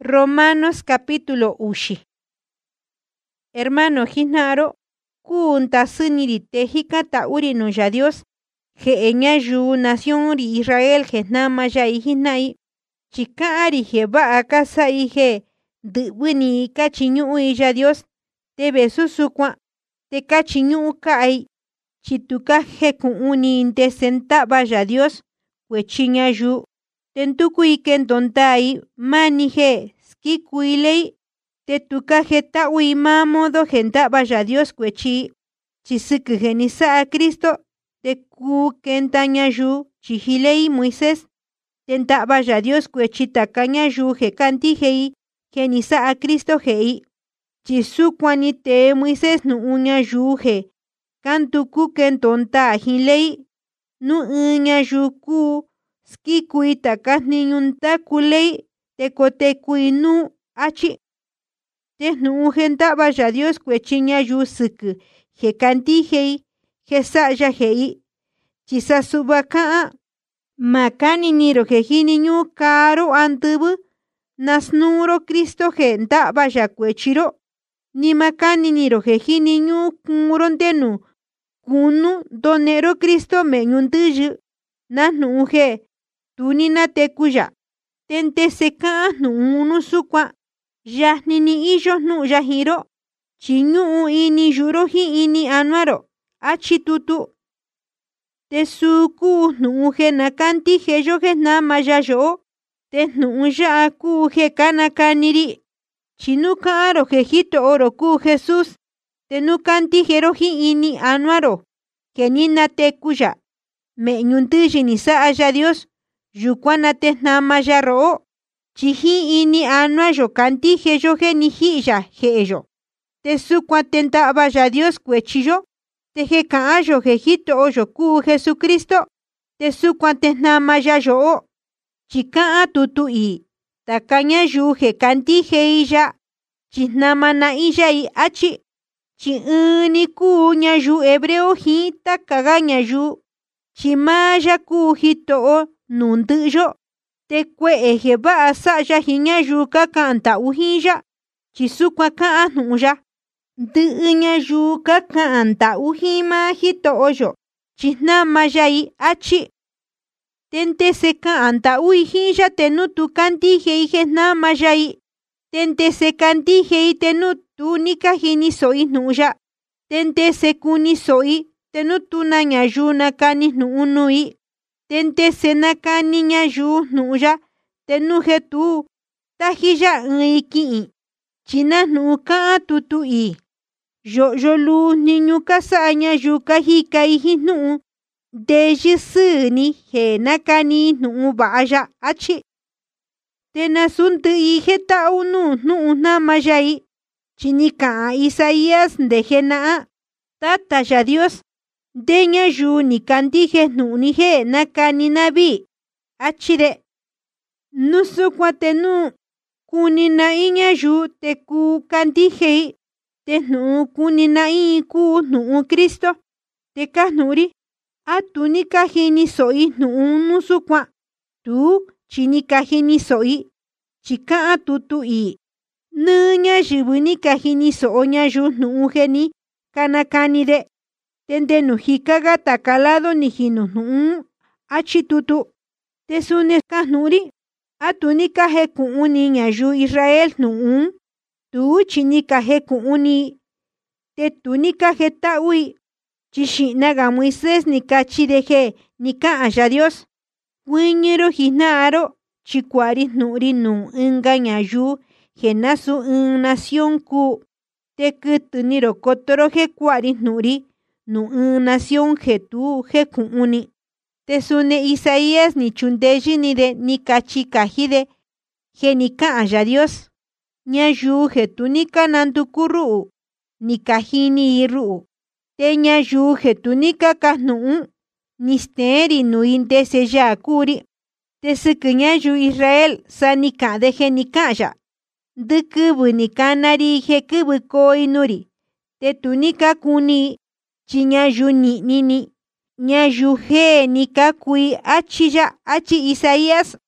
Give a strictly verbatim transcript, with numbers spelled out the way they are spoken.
Romanos capítulo ushi. Hermano hinaro, kunta suniri tejika ta uri no ya Dios, je eñayu nación ri Israel je nama ya ihinai, chikari je ba akasa ije, dubuni kachinyu ya Dios, te besusukwa, te kachinyu kai, chituka je kuuni inte sentaba ya Dios, wechiñayu. Tentuku iken tontai manije skikuilei tetuka jeta uima modo gentaba ya Dios kuechi chisuku genisa a Cristo teku kentaña yu chihilei Moisés tentaba ya Dios kuechi takaña yu je kantijei genisa a Cristo hei chisukwani te Moisés nu uña yu je kantuku kentonta hilei nu uña yu ku skikui takasni nyunta kulei tekotekuy nu achi tehnu gentaba ya Dios kuechiña yusuku je kantijei je saya hei chisasubaka makani niro je hiniñu karo antubu nasnuro Cristo je ndaba ya kuechiro ni makani niro je hiniñu kurondenu kunu donero Cristo meñuntuyu nahnu je tunina tekuya tente seka nu unu sukwa yahnini iyo nu yahiro chiñu ini yuro hi ini anuaro achitutu tesuku nu je nakanti je yo je nama yayo te nu ya ku je kana kaniri chinuka aro je hito oro ku Jesús te nu kanti jero hi ini anuaro que nina tekuya me ñuntuyi ni sa ya Dios yukwana te nama ya ro chihi ini anua yo kanti je yo je ni hi ya je yo te sukwa tentaba ya Dios kuechiyo te je ka yo je hito o yo ku Jesucristo te sukwa te nama ya yo chika tutu i takaña yu je kanti je ya chisnama na iya i achi chi uni ku nya yu hebreo hi takagaña yu chimaya ku hito o nunduyo te kwe eje ba sa ya hiña yuka kanta uhiya chisukwa ka anuya nduña yuka kanta uhima hito oyo chisna mayai achi tente se kanta uhiya tenutu kanti heije na mayai tente se kanti hei tenutu nika hini soi nuya tente se kuni soi tenutu na nyayuna kani nu unui tente sena kani nyayu nuya tenuje tu tahiya ngiki china nu ka tutu i yo yo lu niñu kasa nyayu kahika i nu de jisuni he nakani nu baya achi tena suntu i heta unu nu na mayai chinika Isaías de gena tata ya Dios deña yu ni kantije nu ni je nakani nabi achire nusukwa tenu kunina iña yu te ku kantije te nu kunina i ku nu Cristo te kasnuri atu ni kahini soi nu nusukwa tu chini kahini soi chika tutu i nuña yibu ni kahini soña yu nu geni kanakani de tende nu hikaga takalado ni hinu nu achitutu tesune kasnuri atunika he kuuni nyayu Israel nu tu chinika he kuuni te tunika he taui chishinaga Moisés ni kachireje ni ka ya Dios wiñero hinaro chikwari nuri nu inga nyayu genasu un nación ku te kutuniro kotoro he kwari nuri nu un nación je tu je kuuni tesune Isaías ni chundeji ni de ni kachika hide je ni ka ya Dios nyayu je tu ni kanantu kuru ni kahini iru te nyayu je tu ni kakasnu ni steri nu inte se ya kuri tesuku nyayu Israel sanika de je ni ka ya dukubu ni kanari je kubu koi nuri te tu ni kakuni chiñayu ni nini ñayu je ni kakui achiya achi Isaías